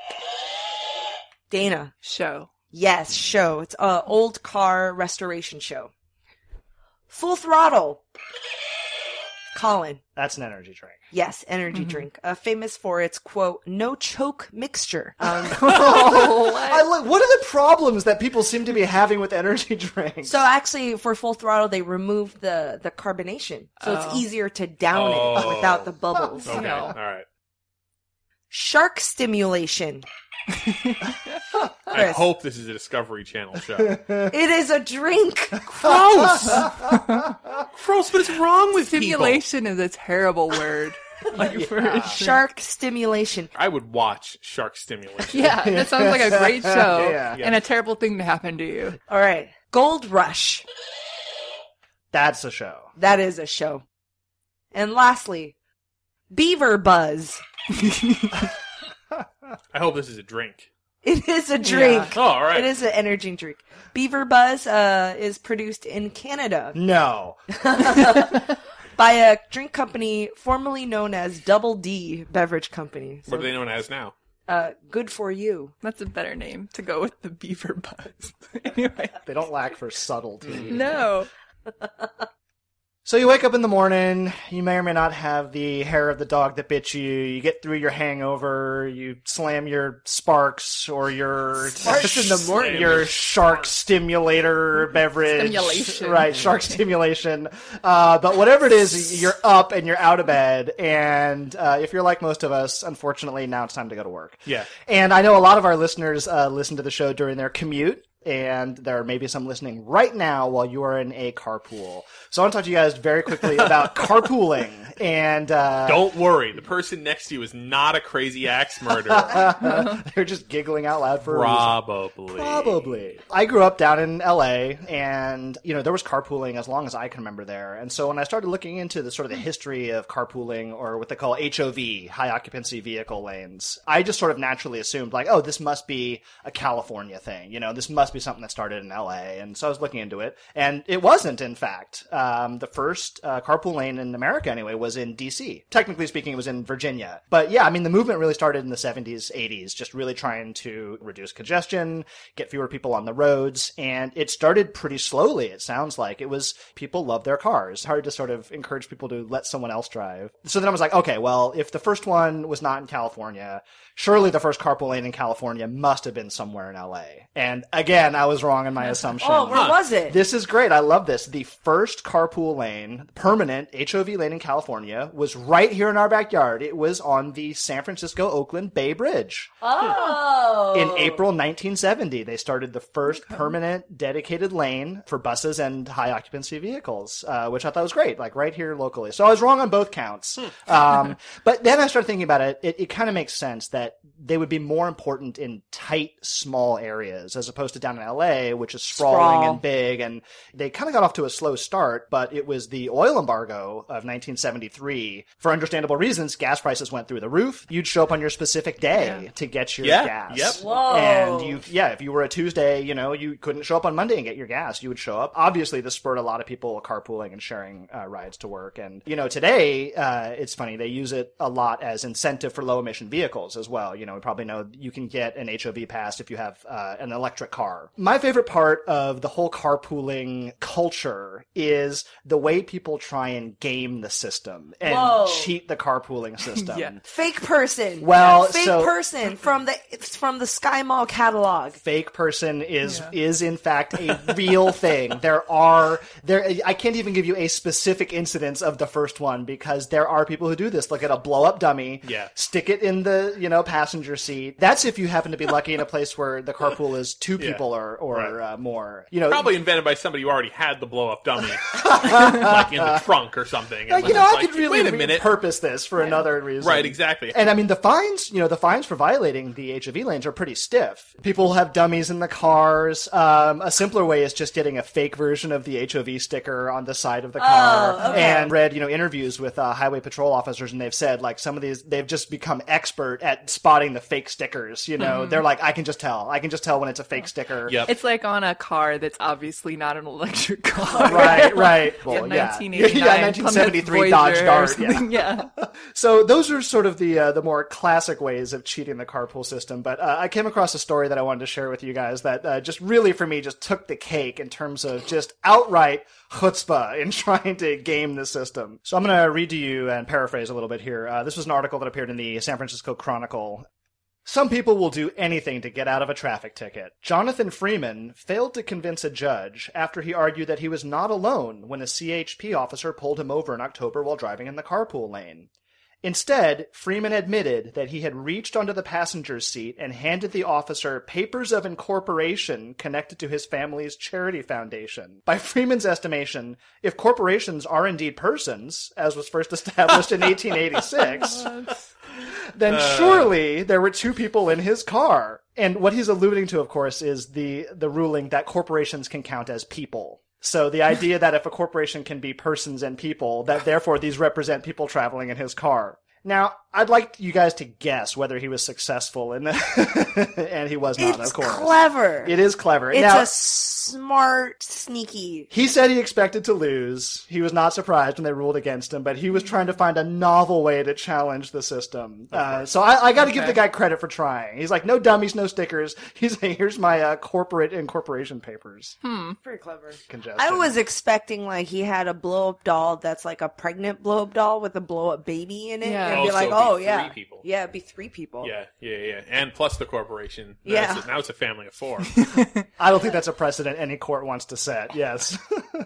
Dana. Show. Yes, show. It's a old car restoration show. Full Throttle. Colin. That's an energy drink. Yes, energy Mm-hmm. drink. Uh, famous for its, quote, no choke mixture. Um, I look, what are the problems that people seem to be having with energy drinks? so actually, for Full Throttle, they removed the, the carbonation. So it's Oh. easier to down it Oh. without the bubbles. Okay, No. all right. Shark stimulation. I Chris. hope this is a Discovery Channel show. It is a drink. Gross! Gross, what is wrong with people? Stimulation is a terrible word. Like for a drink. Shark stimulation. I would watch Shark Stimulation. Yeah, that sounds like a great show Yeah. and a terrible thing to happen to you. All right. Gold Rush. That's a show. That is a show. And lastly, Beaver Buzz. I hope this is a drink. It is a drink. Oh, all right. It is an energy drink. Beaver Buzz uh, is produced in Canada No. by a drink company formerly known as Double D Beverage Company. So, What are they known as now? uh, good for you. That's a better name to go with the Beaver Buzz. Anyway, They don't lack for subtlety. no. So you wake up in the morning, you may or may not have the hair of the dog that bit you, you get through your hangover, you slam your Sparks or your Sparks in the morning. your shark stimulator beverage. Stimulation. Right, shark stimulation. Uh, but whatever it is, you're up and you're out of bed, and uh, if you're like most of us, unfortunately, now it's time to go to work. Yeah. And I know a lot of our listeners uh, listen to the show during their commute, and there may be some listening right now while you are in a carpool. So I want to talk to you guys very quickly about carpooling. And uh, Don't worry, the person next to you is not a crazy axe murderer. they're just giggling out loud for a reason. Probably. Probably. I grew up down in L A, and you know there was carpooling as long as I can remember there. And so when I started looking into the sort of the history of carpooling, or what they call H O V, high occupancy vehicle lanes, I just sort of naturally assumed like, oh, this must be a California thing. You know, this must be something that started in L A. And so I was looking into it, and it wasn't. In fact, um, the first uh, carpool lane in America, anyway, was in D C. Technically speaking, it was in Virginia. But yeah, I mean, the movement really started in the seventies, eighties, just really trying to reduce congestion, get fewer people on the roads. And it started pretty slowly, it sounds like. It was people love their cars. Hard to sort of encourage people to let someone else drive. So then I was like, okay, well, if the first one was not in California, surely the first carpool lane in California must have been somewhere in L A. And again, I was wrong in my assumption. Oh, where was it? This is great. I love this. The first carpool lane, permanent H O V lane in California, was right here in our backyard. It was on the San Francisco-Oakland Bay Bridge. Oh. In April nineteen seventy, they started the first permanent dedicated lane for buses and high occupancy vehicles, uh, which I thought was great, like right here locally. So I was wrong on both counts. um, but then I started thinking about it. It, it kind of makes sense that they would be more important in tight, small areas as opposed to down in L A, which is sprawling Sprawl. and big. And they kind of got off to a slow start, but it was the oil embargo of nineteen seventy-three. For understandable reasons, gas prices went through the roof. You'd show up on your specific day Yeah. to get your Yeah, gas. yep. Whoa. And you, yeah, if you were a Tuesday, you know, you couldn't show up on Monday and get your gas. You would show up. Obviously, this spurred a lot of people carpooling and sharing uh, rides to work. And, you know, today, uh, it's funny, they use it a lot as incentive for low emission vehicles as well. You know, we probably know you can get an H O V pass if you have uh, an electric car. My favorite part of the whole carpooling culture is the way people try and game the system and Whoa. cheat the carpooling system. Yeah. Fake person. Well, fake so- person from the it's from the Sky Mall catalog. Fake person is Yeah. is in fact a real thing. There are there I can't even give you a specific incidence of the first one because there are people who do this. Look at a blow up dummy, Yeah. stick it in the, you know, passenger seat. That's if you happen to be lucky in a place where the carpool is two Yeah. people or or Right. uh, more. You know, Probably invented by somebody who already had the blow up dummy, like in the trunk or something. Uh, And you was know, I like, could really wait a minute. repurpose this for another reason. Right, exactly. And I mean, the fines, you know, the fines for violating the H O V lanes are pretty stiff. People have dummies in the cars. Um, a simpler way is just getting a fake version of the H O V sticker on the side of the car. Oh, okay. And read, you know, interviews with uh, highway patrol officers, and they've said, like, some of these, they've just become expert at spotting the fake stickers. You know, they're like, I can just tell. I can just tell when it's a fake sticker. sticker. Yep. It's like on a car that's obviously not an electric car. Right, right. Yeah, Well, yeah. nineteen eighty-nine Yeah, nineteen seventy-three Plymouth Dodge Voyager or Dart. Yeah. something, yeah. So those are sort of the uh, the more classic ways of cheating the carpool system. But uh, I came across a story that I wanted to share with you guys that uh, just really, for me, just took the cake in terms of just outright chutzpah in trying to game the system. So I'm going to read to you and paraphrase a little bit here. Uh, this was an article that appeared in the San Francisco Chronicle. Some people will do anything to get out of a traffic ticket. Jonathan Freeman failed to convince a judge after he argued that he was not alone when a C H P officer pulled him over in October while driving in the carpool lane. Instead, Freeman admitted that he had reached onto the passenger's seat and handed the officer papers of incorporation connected to his family's charity foundation. By Freeman's estimation, if corporations are indeed persons, as was first established in eighteen eighty-six, then surely there were two people in his car. And what he's alluding to, of course, is the, the ruling that corporations can count as people. So the idea that if a corporation can be persons and people, that therefore these represent people traveling in his car. Now, I'd like you guys to guess whether he was successful in that. And he was not, It's of course. clever. It is clever. It's now, a smart, sneaky. he said he expected to lose. He was not surprised when they ruled against him, but he was trying to find a novel way to challenge the system. Uh, so I, I got to give the guy credit for trying. He's like, no dummies, no stickers. He's like, here's my uh, corporate incorporation papers. Hmm. Pretty clever. Congestion. I was expecting like he had a blow up doll that's like a pregnant blow up doll with a blow up baby in it. Yeah. And Oh, be so like, it'd be oh three yeah. people. Yeah, it'd be three people. Yeah, yeah, yeah. And plus the corporation. Now Yeah. It's a, now it's a family of four. I don't think that's a precedent any court wants to set. Yes.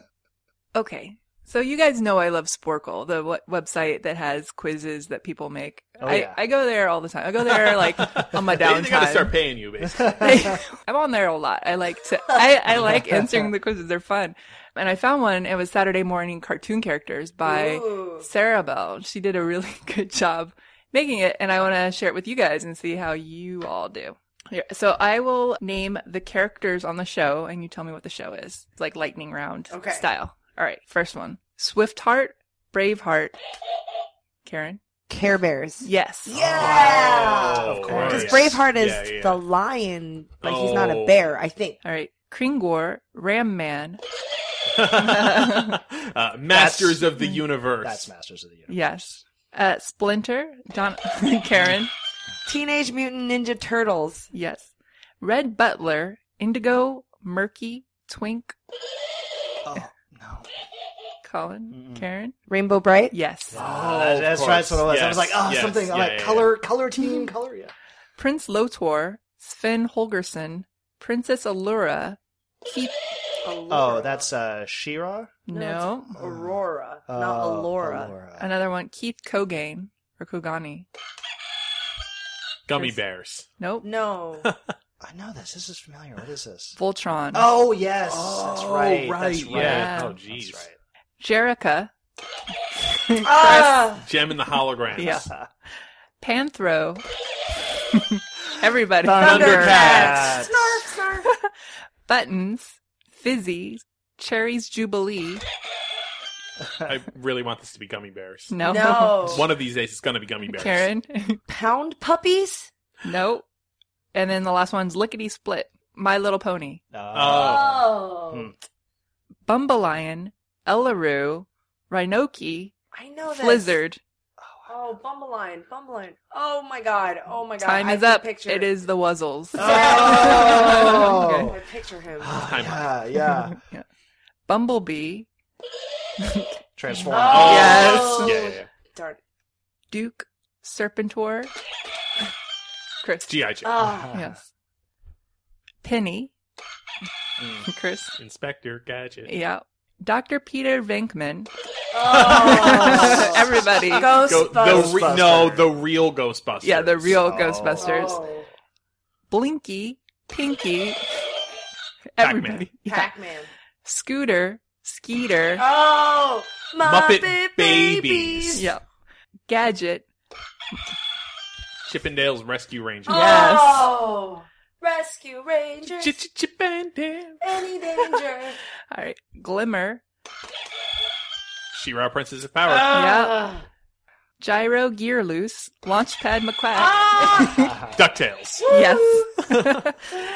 Okay. So you guys know I love Sporkle, the w- website that has quizzes that people make. Oh, I, yeah. I go there all the time. I go there like on my they downtime. they gotta start paying you, basically. I'm on there a lot. I like to, I, I like answering the quizzes. They're fun. And I found one. It was Saturday Morning Cartoon Characters by Ooh. Sarah Bell. She did a really good job making it. And I want to share it with you guys and see how you all do. Here, so I will name the characters on the show and you tell me what the show is. It's like lightning round Okay. style. All right. First one. Swift-Heart, Braveheart. Karen? Care Bears. Yes. Yeah. Oh, Of course. Because right. Braveheart is Yeah, yeah. the lion. Like he's not a Oh. bear, I think. All right. Kringor, Ram Man. uh, Masters of the Universe. That's Masters of the Universe. Yes. Uh, Splinter, John, Karen. Teenage Mutant Ninja Turtles. Yes. Red Butler, Indigo, Murky, Twink, Oh, no. Colin, Karen. Rainbow Bright. Yes. Oh, Uh, that's of right. That's what it was. course. I was like, oh, Yes, something yes. I'm Yeah, like yeah, color, color team, color. Yeah. Prince Lotor, Sven Holgerson, Princess Allura, Keith. Oh, that's uh, She-Ra? No. Aurora, Uh, not Allura. Allura. Another one, Keith Kogane or Kogani. Gummy Chris. bears. Nope. No. I know this. This is familiar. What is this? Voltron. Oh, yes. that's right. right. That's right. Yeah. Yeah. Oh, jeez. That's right. Jerica. ah! Gem and the holograms. Yeah. Panthro. Everybody. Thundercats. Snarf, snarf. Buttons. Fizzy. Cherry's Jubilee. I really want this to be gummy bears. No. No. One of these days, it's going to be gummy bears. Karen. Pound puppies? Nope. And then the last one's Lickety Split. My Little Pony. Oh. Oh. Hmm. Bumbleion. Ellaroo. Rhinoki. I know that. Flizzard. Oh, Bumbleline, Bumbleline. Oh my god, oh my god. Time I is can up. Picture It is the Wuzzles. Oh. I picture him. Time out. Yeah, yeah. Bumblebee. Transform. Oh. Yes. Yeah, yeah, yeah. Darn. Duke. Serpentor. Chris. G I. Joe. Oh. Yes. Penny. Mm. Chris. Inspector Gadget. Yeah. Doctor Peter Venkman. Oh. Everybody. Go, the Ghostbusters. re- no, the real Ghostbusters. Yeah, the real Oh. Ghostbusters. Oh. Blinky. Pinky. Pac-Man. Everybody. Yeah. Pac-Man. Scooter. Skeeter. Oh, Muppet Muppet, Babies. Babies. Yeah. Gadget. Chippendales Rescue Rangers. Yes. Oh, Rescue Rangers. Ch- ch- Chippendale. Any danger. All right. Glimmer. She-Ra Princess of Power. Ah. Gyro Gear Loose. Launchpad McQuack. Ah. DuckTales. Yes.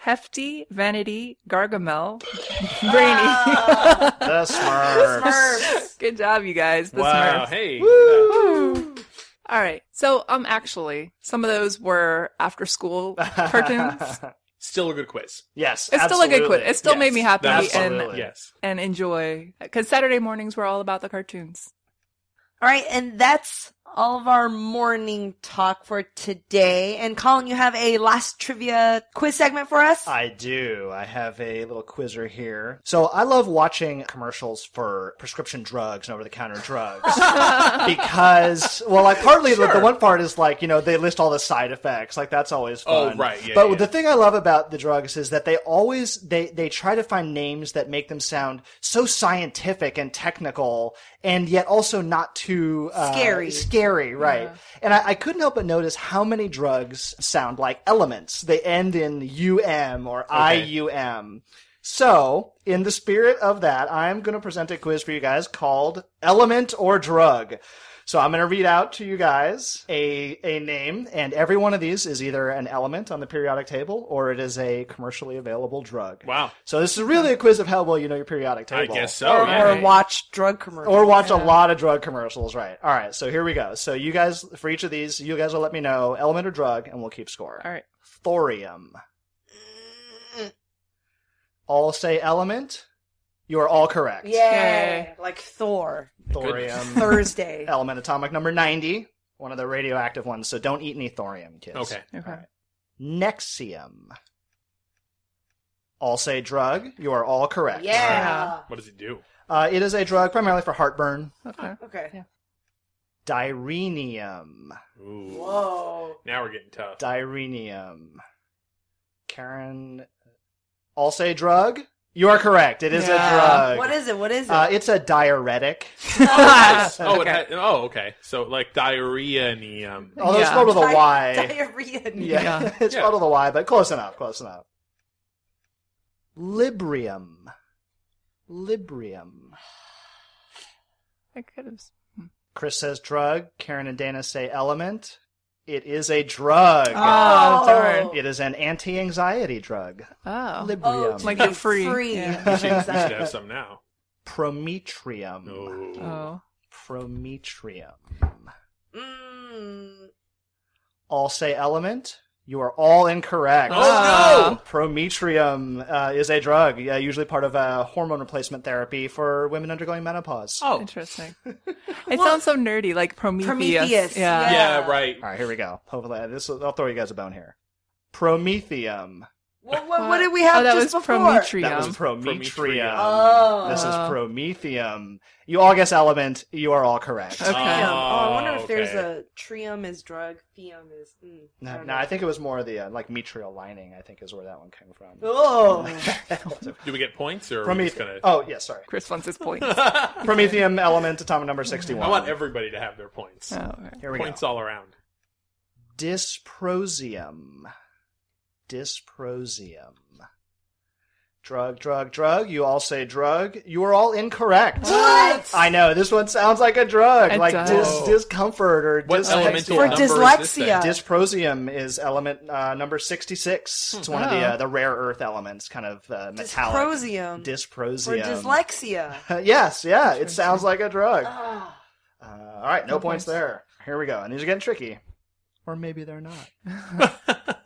Hefty, Vanity, Gargamel, Brainy. The Smurfs. Smurfs. Good job, you guys. The Wow. Smurfs. Hey. Woo. All right. So, um, actually, some of those were after school cartoons. Still a good quiz. Yes, It's still a good quiz. absolutely. It still Yes. made me happy Absolutely. and Yes. and enjoy because Saturday mornings were all about the cartoons. All right, and that's all of our morning talk for today. And Colin, you have a last trivia quiz segment for us? I do. I have a little quizzer here. So I love watching commercials for prescription drugs and over-the-counter drugs because, well, like partly the, the one part is like, you know, they list all the side effects. Like that's always fun. Oh, right. Yeah, but yeah. the thing I love about the drugs is that they always, they, they try to find names that make them sound so scientific and technical and yet also not too uh, Scary. Scary, right. Yeah. And I, I couldn't help but notice how many drugs sound like elements. They end in U M or I U M. So, in the spirit of that, I'm going to present a quiz for you guys called Element or Drug. So I'm going to read out to you guys a, a name, and every one of these is either an element on the periodic table or it is a commercially available drug. Wow. So this is really a quiz of how well you know your periodic I table. guess so. or, yeah. or watch drug commercials. Or watch a lot of drug commercials, right. All right, so here we go. So you guys, for each of these, you guys will let me know element or drug, and we'll keep score. All right. Thorium. All say element. You are all correct. Yeah, like Thor. Thorium. Thursday. Element atomic number ninety. One of the radioactive ones, so don't eat any thorium, kids. Okay. Okay. Nexium. All say drug. You are all correct. Yeah. What does it do? Uh, it is a drug primarily for heartburn. Okay. Okay. Direnium. Ooh. Whoa. Now we're getting tough. Direnium. Karen. All say drug. You are correct. It is Yeah. a drug. What is it? What is it? Uh, it's a diuretic. Nice. Oh, it Okay. had, oh, okay. So like diarrhea and um, Although it's Yeah. spelled with a Di- Y. Diarrhea. Yeah, Yeah. it's Yeah. spelled with a Y, but close enough, close enough. Librium. Librium. I could have. Chris says drug. Karen and Dana say element. It is a drug. Oh, darn. It is an anti-anxiety drug. Oh. Librium. Like you're free. Free. Yeah. we, should, we should have some now. Prometrium. Oh. Oh. Prometrium. Mm. All say element. You are all incorrect. Oh, no! Prometrium uh, is a drug, uh, usually part of a hormone replacement therapy for women undergoing menopause. Oh. Interesting. It sounds so nerdy, like Prometheus. Prometheus, Yeah. Yeah, Yeah. right. All right, here we go. Hopefully, uh, this will, I'll throw you guys a bone here. Promethium. What, what, what did we have Oh, that just was before? Prometrium. That was Prometrium. Prometrium. Oh. This is Oh. Promethium. You all guess element. You are all correct. Okay. Trium. Oh, I wonder if okay. there's a trium is drug, thium is. Mm, I No, don't no, know. I think it was more the uh, like metrial lining. I think is where that one came from. Oh. Do we get points or are we just Promethium. gonna? Oh, yeah, sorry. Chris wants his points. Promethium element, atomic number sixty-one. I want everybody to have their points. Oh, okay. Here we Points go. all around. Dysprosium. Dysprosium. Drug, drug, drug. You all say drug. You are all incorrect. What? I know. This one sounds like a drug, It like does. dis- Whoa. discomfort or What dyslexia. elemental For number is this thing? dyslexia. Dysprosium is element uh, number sixty-six. It's one of the Oh. uh, the rare earth elements, kind of uh, metallic. Dysprosium. For Dysprosium. dyslexia. Yes, yeah. It sounds like a drug. Ah. Uh, all right, no, No points points. there. Here we go. And these are getting tricky. Or maybe they're not.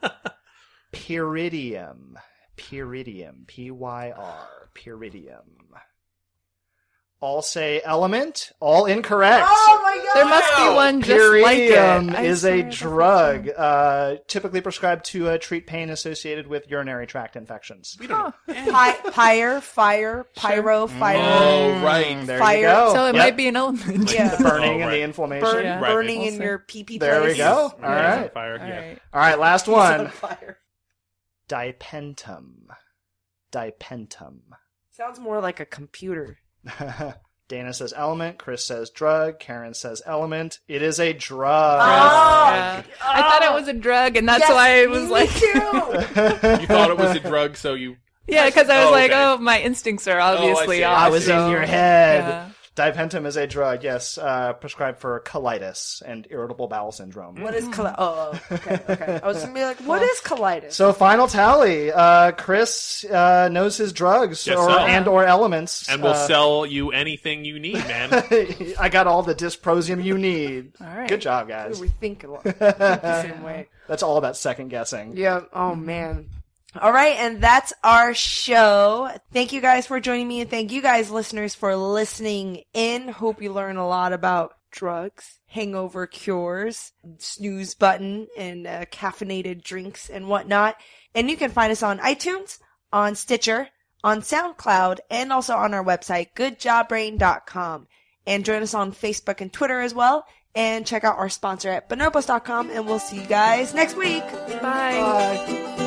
Pyridium. Pyridium. P Y R. Pyridium. All say element. All incorrect. Oh my god! There must be one just like it. Pyridium I is swear a that's drug uh, typically prescribed to uh, treat pain associated with urinary tract infections. We don't know. Pi- pyre, fire, pyro, fire. Oh, right. Mm, there Fire. you go. So it Yep. might be an element. Yeah. The burning Oh, and right. the inflammation. Burn, Yeah. Right. burning We'll in see. your pee pee There we place. go. All Yeah. right. Fire. All Yeah. right. All right, last He's on one. fire. Dipentum. Dipentum. Sounds more like a computer. Dana says element. Chris says drug. Karen says element. It is a drug. Oh! Yeah. I thought it was a drug, and that's Yes, why it me was like, too. You thought it was a drug, so you. yeah, because I was Oh, like, okay. oh, my instincts are obviously see. off. I was so- in your head. Yeah. Dipentum is a drug, yes, uh, prescribed for colitis and irritable bowel syndrome. What is colitis? Oh, oh, okay, okay. I was going to be like, what is colitis? So final tally, uh, Chris uh, knows his drugs Yes, or so. and or elements. And we'll Uh, sell you anything you need, man. I got all the dysprosium you need. All right. Good job, guys. We think a lot the same way. That's all about second guessing. Yeah. Oh, man. All right, and that's our show. Thank you guys for joining me, and thank you guys, listeners, for listening in. Hope you learn a lot about drugs, hangover cures, snooze button, and uh, caffeinated drinks and whatnot. And you can find us on iTunes, on Stitcher, on SoundCloud, and also on our website, good job brain dot com. And join us on Facebook and Twitter as well. And check out our sponsor at bonobos dot com, and we'll see you guys next week. Bye. Bye.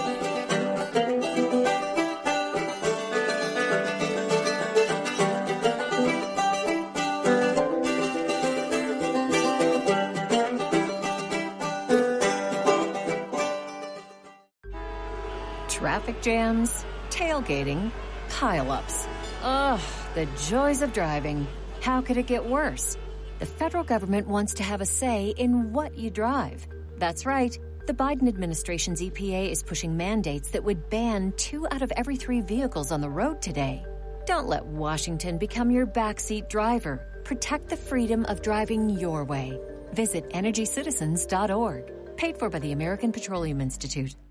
Traffic jams, tailgating, pileups. Ugh, the joys of driving. How could it get worse? The federal government wants to have a say in what you drive. That's right. The Biden administration's E P A is pushing mandates that would ban two out of every three vehicles on the road today. Don't let Washington become your backseat driver. Protect the freedom of driving your way. Visit energy citizens dot org. Paid for by the American Petroleum Institute.